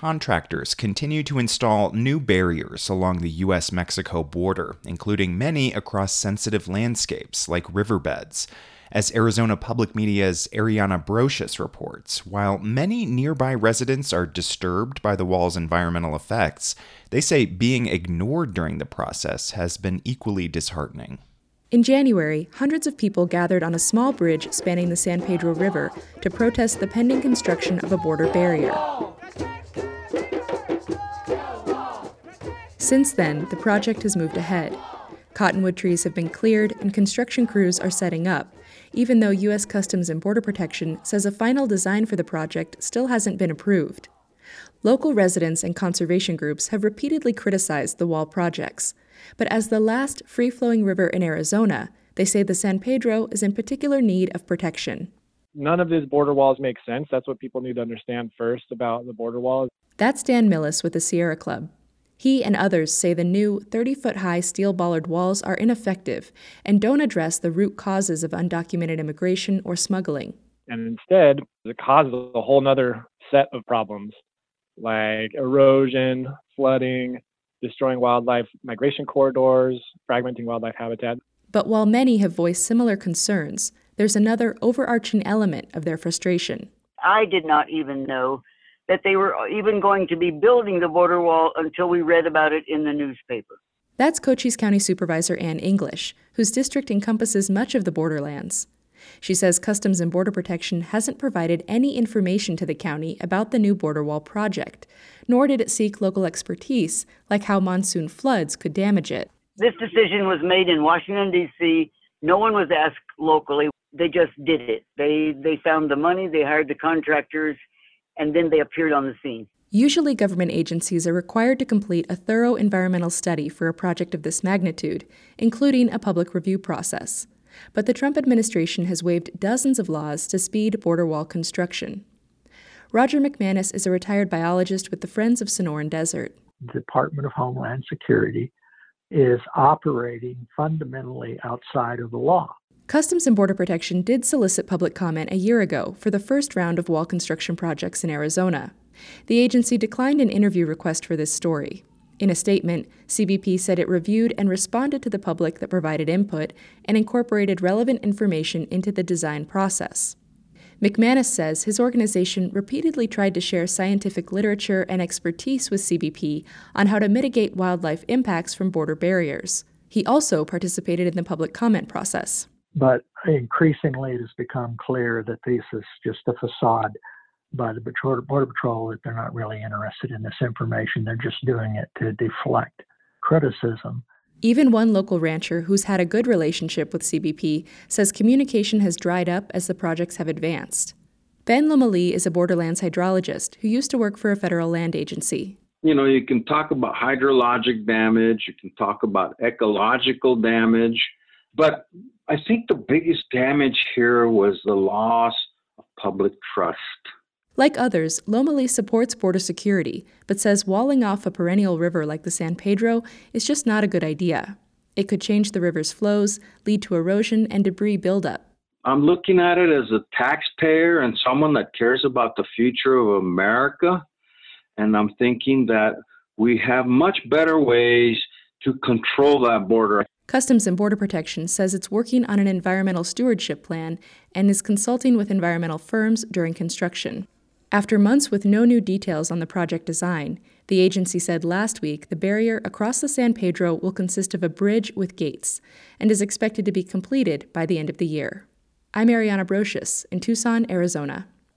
contractors continue to install new barriers along the U.S.-Mexico border, including many across sensitive landscapes like riverbeds. As Arizona Public Media's Ariana Brocious reports, while many nearby residents are disturbed by the wall's environmental effects, they say being ignored during the process has been equally disheartening. In January, hundreds of people gathered on a small bridge spanning the San Pedro River to protest the pending construction of a border barrier. Since then, the project has moved ahead. Cottonwood trees have been cleared and construction crews are setting up, even though U.S. Customs and Border Protection says a final design for the project still hasn't been approved. Local residents and conservation groups have repeatedly criticized the wall projects, but as the last free-flowing river in Arizona, they say the San Pedro is in particular need of protection. None of these border walls make sense. That's what people need to understand first about the border walls. That's Dan Millis with the Sierra Club. He and others say the new 30-foot-high steel bollard walls are ineffective and don't address the root causes of undocumented immigration or smuggling. And instead, it causes a whole other set of problems like erosion, flooding, destroying wildlife migration corridors, fragmenting wildlife habitat. But while many have voiced similar concerns, there's another overarching element of their frustration. I did not even know that they were even going to be building the border wall until we read about it in the newspaper. That's Cochise County Supervisor Ann English, whose district encompasses much of the borderlands. She says Customs and Border Protection hasn't provided any information to the county about the new border wall project, nor did it seek local expertise, like how monsoon floods could damage it. This decision was made in Washington, D.C. No one was asked locally. They just did it. They found the money, they hired the contractors, and then they appeared on the scene. Usually government agencies are required to complete a thorough environmental study for a project of this magnitude, including a public review process. But the Trump administration has waived dozens of laws to speed border wall construction. Roger McManus is a retired biologist with the Friends of Sonoran Desert. The Department of Homeland Security is operating fundamentally outside of the law. Customs and Border Protection did solicit public comment a year ago for the first round of wall construction projects in Arizona. The agency declined an interview request for this story. In a statement, CBP said it reviewed and responded to the public that provided input and incorporated relevant information into the design process. McManus says his organization repeatedly tried to share scientific literature and expertise with CBP on how to mitigate wildlife impacts from border barriers. He also participated in the public comment process. But increasingly it has become clear that this is just a facade by the Border Patrol, that they're not really interested in this information. They're just doing it to deflect criticism. Even one local rancher who's had a good relationship with CBP says communication has dried up as the projects have advanced. Ben Lomalee is a borderlands hydrologist who used to work for a federal land agency. You can talk about hydrologic damage, you can talk about ecological damage, but I think the biggest damage here was the loss of public trust. Like others, Lomalee supports border security, but says walling off a perennial river like the San Pedro is just not a good idea. It could change the river's flows, lead to erosion and debris buildup. I'm looking at it as a taxpayer and someone that cares about the future of America, and I'm thinking that we have much better ways to control that border. Customs and Border Protection says it's working on an environmental stewardship plan and is consulting with environmental firms during construction. After months with no new details on the project design, the agency said last week the barrier across the San Pedro will consist of a bridge with gates and is expected to be completed by the end of the year. I'm Ariana Brocious in Tucson, Arizona.